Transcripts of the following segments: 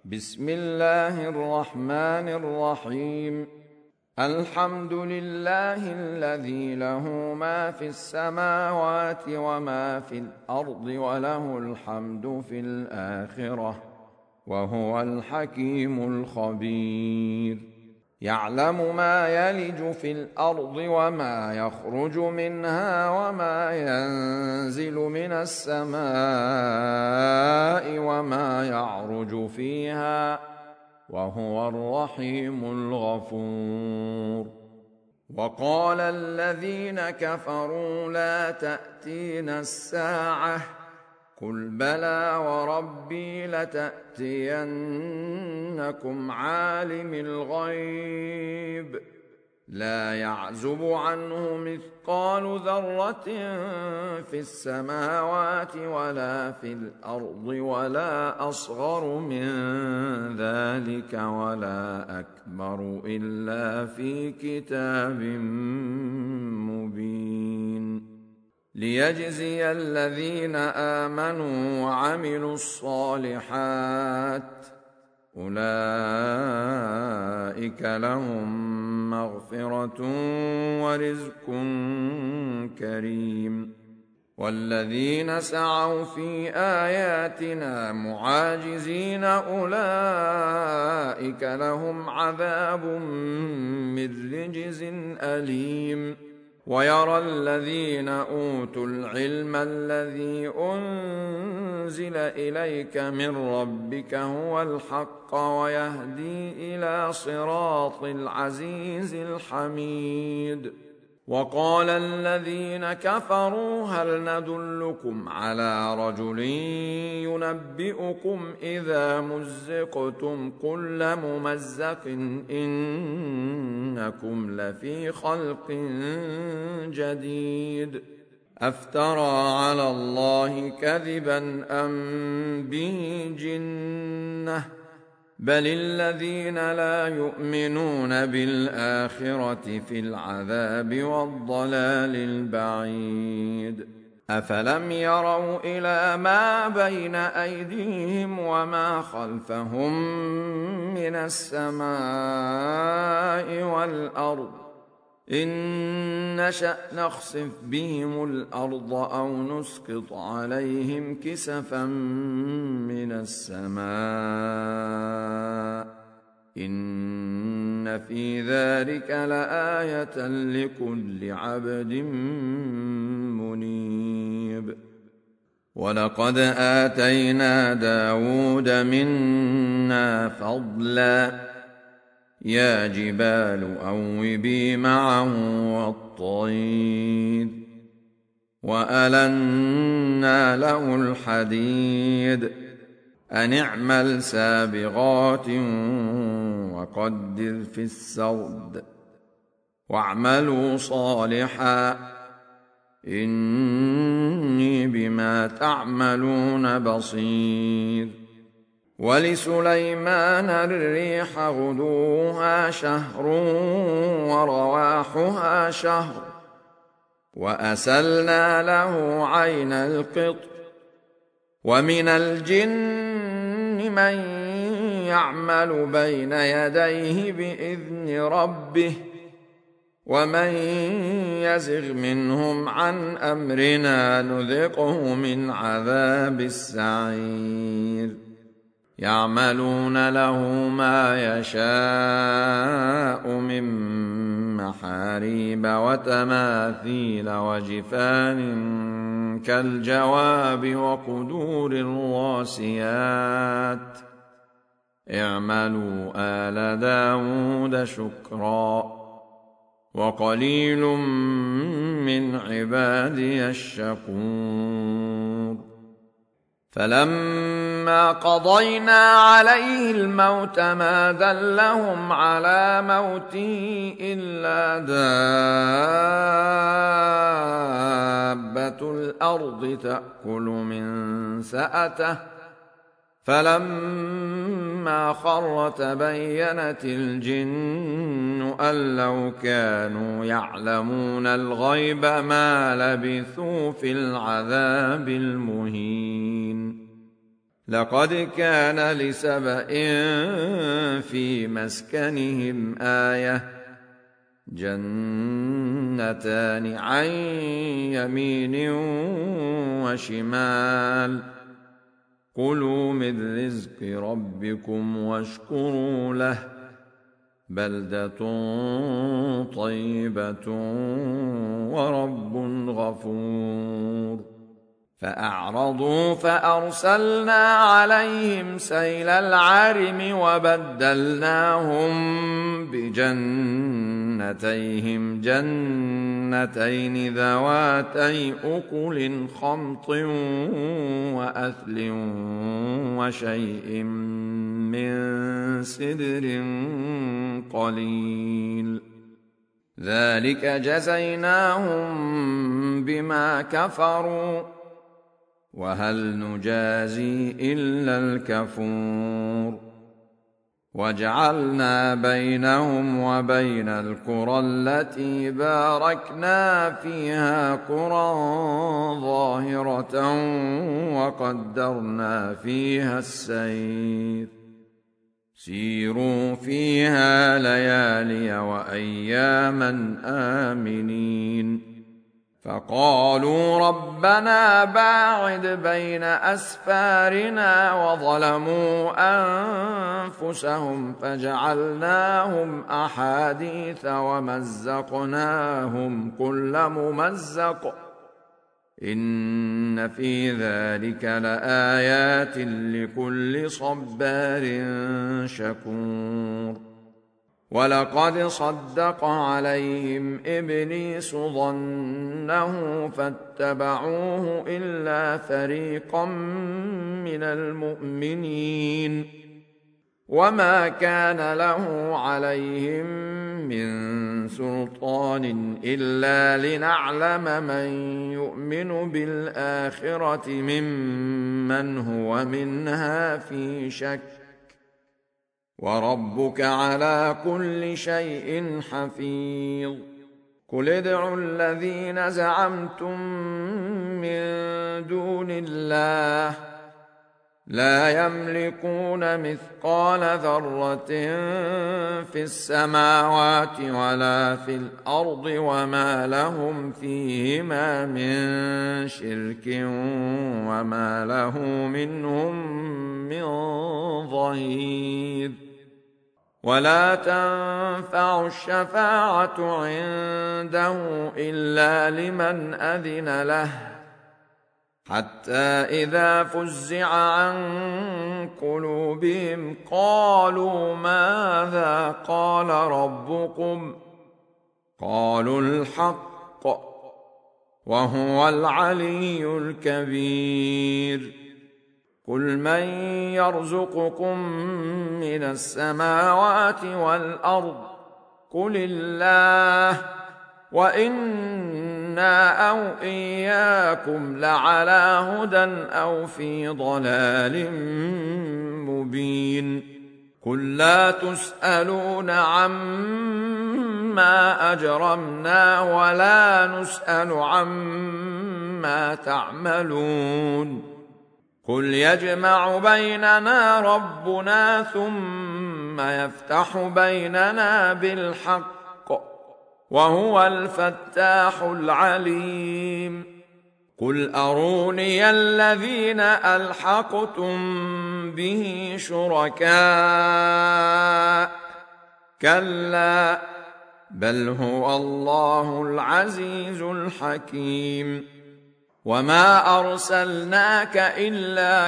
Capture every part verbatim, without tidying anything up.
بسم الله الرحمن الرحيم. الحمد لله الذي له ما في السماوات وما في الأرض وله الحمد في الآخرة وهو الحكيم الخبير. يعلم ما يلج في الأرض وما يخرج منها وما ينزل من السماء وما يعرج فيها وهو الرحيم الغفور. وقال الذين كفروا لا تأتينا الساعة قل بلى وربي لتأتينكم عالم الغيب لا يعزب عنه مثقال ذرة في السماوات ولا في الأرض ولا أصغر من ذلك ولا أكبر إلا في كتاب مبين. ليجزي الذين آمنوا وعملوا الصالحات أولئك لهم مغفرة ورزق كريم. والذين سعوا في آياتنا معاجزين أولئك لهم عذاب من رجز أليم. ويرى الذين أوتوا العلم الذي أنزل إليك من ربك هو الحق ويهدي إلى صراط العزيز الحميد. وقال الذين كفروا هل ندلكم على رجل ينبئكم إذا مزقتم كل ممزق إنكم لفي خلق جديد. أفترى على الله كذبا أم به جنة بل الذين لا يؤمنون بالآخرة في العذاب والضلال البعيد. أفلم يروا إلى ما بين أيديهم وما خلفهم من السماء والأرض إن نشأ نخسف بهم الأرض أو نسقط عليهم كسفا من السماء إن في ذلك لآية لكل عبد منيب. ولقد آتينا داود منا فضلا يا جبال أوبي معه والطير وألنا له الحديد أن اعمل سابغات وقدر في السرد واعملوا صالحا إني بما تعملون بصير. ولسليمان الريح غدوها شهر ورواحها شهر وأسلنا له عين القطر. ومن الجن من يعمل بين يديه بإذن ربه ومن يزغ منهم عن أمرنا نذقه من عذاب السعير. يعملون له ما يشاء من محاريب وتماثيل وجفان كالجواب وقدور الراسيات اعملوا آل داود شكرا وقليل من عبادي الشكور. فلما قضينا عليه الموت ما دلهم على موته إلا دابة الأرض تأكل من سأته فلما خر تبينت الجن أن لو كانوا يعلمون الغيب ما لبثوا في العذاب المهين. لقد كان لسبإ في مسكنهم آية جنتان عن يمين وشمال كلوا من رزق ربكم واشكروا له بلدة طيبة ورب غفور فأعرضوا فأرسلنا عليهم سيل العرم وبدلناهم بجنتيهم جنتين ذواتي أكل خمط وأثل وشيء من سدر قليل ذلك جزيناهم بما كفروا وهل نجازي إلا الكفور وجعلنا بينهم وبين القرى التي باركنا فيها قرى ظاهرة وقدرنا فيها السير سيروا فيها ليالي وأياما آمنين فقالوا ربنا باعد بين أسفارنا وظلموا أنفسهم فجعلناهم أحاديث ومزقناهم كل ممزق إن في ذلك لآيات لكل صبار شكور ولقد صدق عليهم إبليس ظنه فاتبعوه إلا فريقا من المؤمنين وما كان له عليهم من سلطان إلا لنعلم من يؤمن بالآخرة ممن هو منها في شك وربك على كل شيء حفيظ قل ادعوا الذين زعمتم من دون الله لا يملكون مثقال ذرة في السماوات ولا في الأرض وما لهم فيهما من شرك وما له منهم من ظهير ولا تنفع الشفاعة عنده إلا لمن أذن له حتى إذا فزع عن قلوبهم قالوا ماذا قال ربكم قالوا الحق وهو العلي الكبير قل من يرزقكم من السماوات والأرض قل الله وإنا أو إياكم لعلى هدى أو في ضلال مبين قل لا تسألون عما أجرمنا ولا نسأل عما تعملون قل يجمع بيننا ربنا ثم يفتح بيننا بالحق وهو الفتاح العليم قل أروني الذين ألحقتم به شركاء كلا بل هو الله العزيز الحكيم وما أرسلناك إلا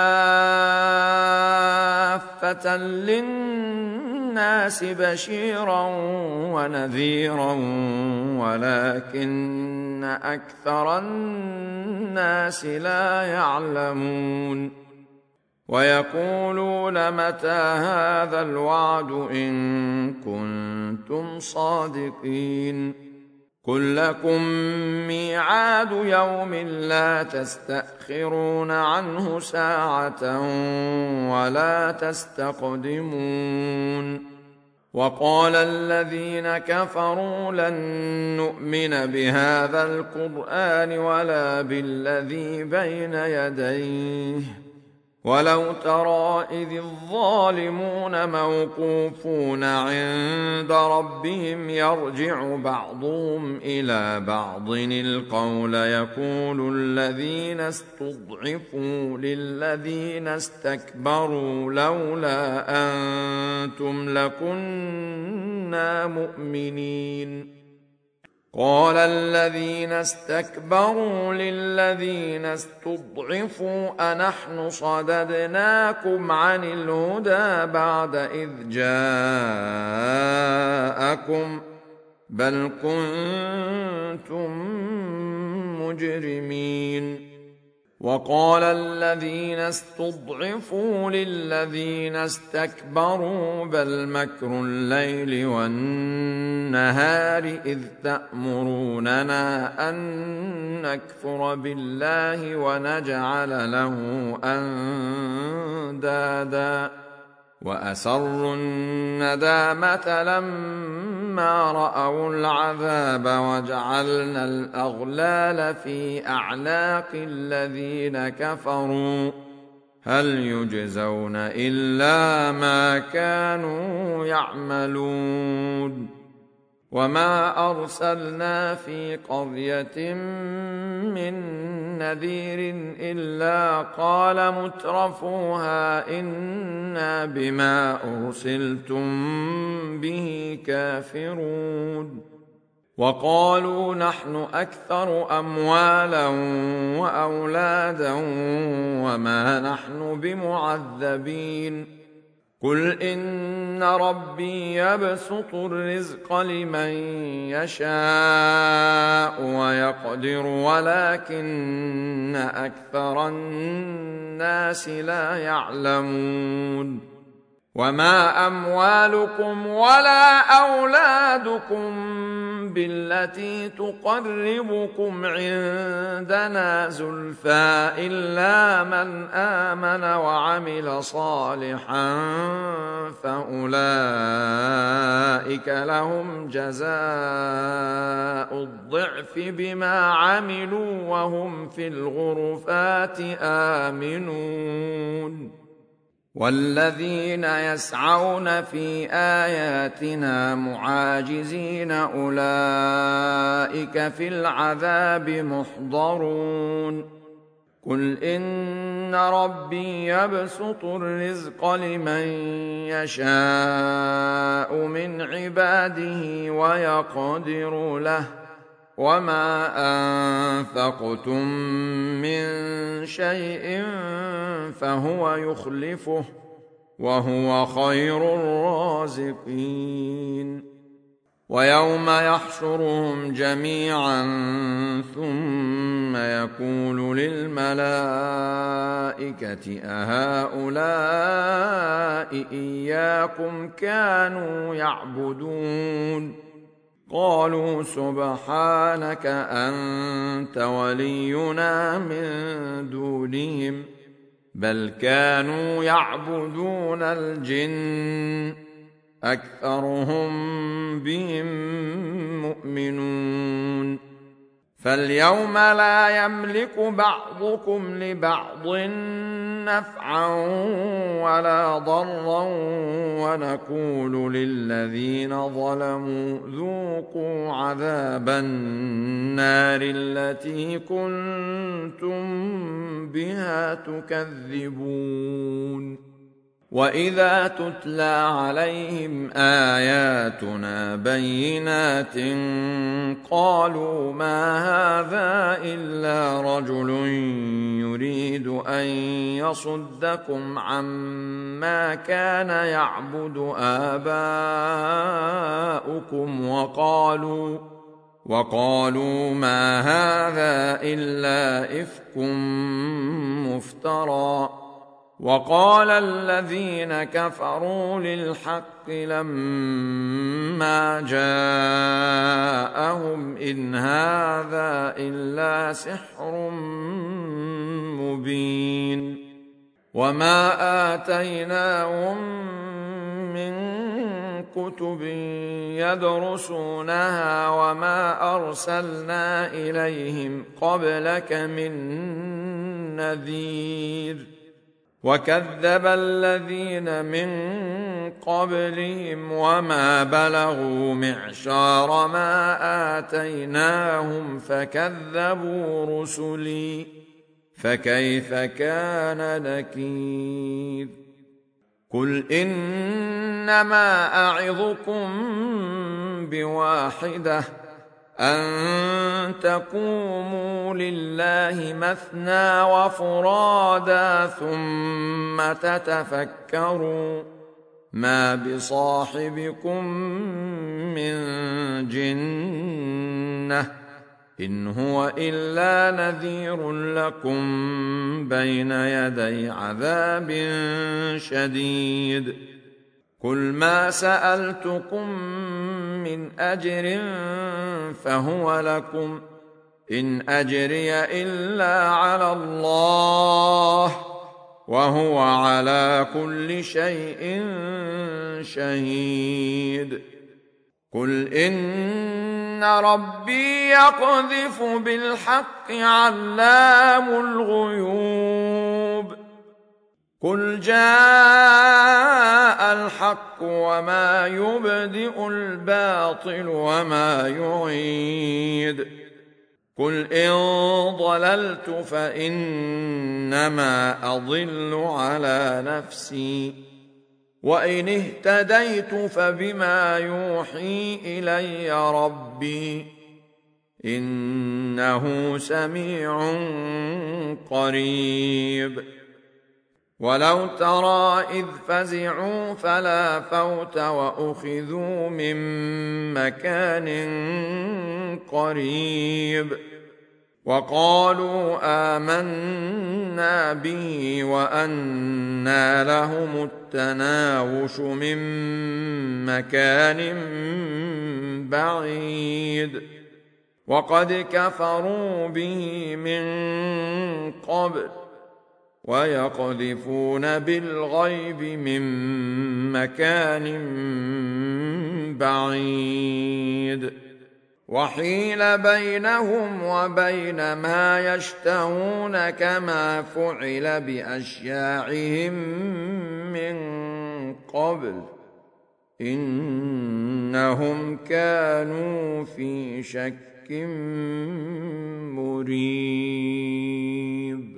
كافة للناس بشيرا ونذيرا ولكن أكثر الناس لا يعلمون ويقولون متى هذا الوعد إن كنتم صادقين قل لكم ميعاد يوم لا تستأخرون عنه ساعة ولا تستقدمون وقال الذين كفروا لن نؤمن ولو ترى إذ الظالمون موقوفون عند ربهم يرجع بعضهم إلى بعض القول يقول الذين استضعفوا للذين استكبروا لولا أنتم لكنا مؤمنين. قال الذين استكبروا للذين استضعفوا أنحن صددناكم عن الهدى بعد إذ جاءكم بل كنتم مجرمين. وقال الذين استضعفوا للذين استكبروا بل مكر الليل والنهار إذ تأمروننا أن نكفر بالله ونجعل له أندادا وأسروا الندامة لما رأوا العذاب وجعلنا الأغلال في أعناق الذين كفروا هل يجزون إلا ما كانوا يعملون. وما أرسلنا في قرية من نذير إلا قال مترفوها إنا بما أرسلتم به كافرون. وقالوا نحن أكثر أموالا وأولادا وما نحن بمعذبين. قل إن ربي يبسط الرزق لمن يشاء ويقدر ولكن أكثر الناس لا يعلمون. وما أموالكم ولا أولادكم بالتي تقربكم عندنا زلفى إلا من آمن وعمل صالحا فأولئك لهم جزاء الضعف بما عملوا وهم في الغرفات آمنون. والذين يسعون في آياتنا معاجزين أولئك في العذاب محضرون. قل إن ربي يبسط الرزق لمن يشاء من عباده ويقدر له وما أنفقتم من شيء فهو يخلفه وهو خير الرازقين. ويوم يحشرهم جميعا ثم يقول للملائكة أهؤلاء إياكم كانوا يعبدون قالوا سبحانك أنت ولينا من دونهم بل كانوا يعبدون الجن أكثرهم بهم مؤمنون. فاليوم لا يملك بعضكم لبعض نفعا ولا ضرا ونقول للذين ظلموا ذوقوا عذاب النار التي كنتم بها تكذبون. وإذا تتلى عليهم آياتنا بينات قالوا ما هذا إلا رجل يريد أن يصدكم عما كان يعبد آباؤكم وقالوا وقالوا ما هذا إلا إفك مفترى. وقال الذين كفروا للحق لما جاءهم إن هذا إلا سحر مبين. وما آتيناهم من كتب يدرسونها وما أرسلنا إليهم قبلك من نذير. وكذب الذين من قبلهم وما بلغوا معشار ما آتيناهم فكذبوا رسلي فكيف كان نكير قل إنما أعظكم بواحدة أن تقوموا لله مثنى وفرادا ثم تتفكروا ما بصاحبكم من جنة إن هو إلا نذير لكم بين يدي عذاب شديد قل ما سألتكم من أجر فهو لكم إن أجري إلا على الله وهو على كل شيء شهيد قل إن ربي يقذف بالحق علام الغيوب قل جاء الحق وما يبدئ الباطل وما يعيد قل إن ضللت فإنما أضل على نفسي وإن اهتديت فبما يوحي إلي ربي إنه سميع قريب ولو ترى إذ فزعوا فلا فوت وأخذوا من مكان قريب وقالوا آمنا به وأنى لهم التناوش من مكان بعيد وقد كفروا به من قبل ويقذفون بالغيب من مكان بعيد وحيل بينهم وبين ما يشتهون كما فعل بأشياعهم من قبل إنهم كانوا في شك مريب.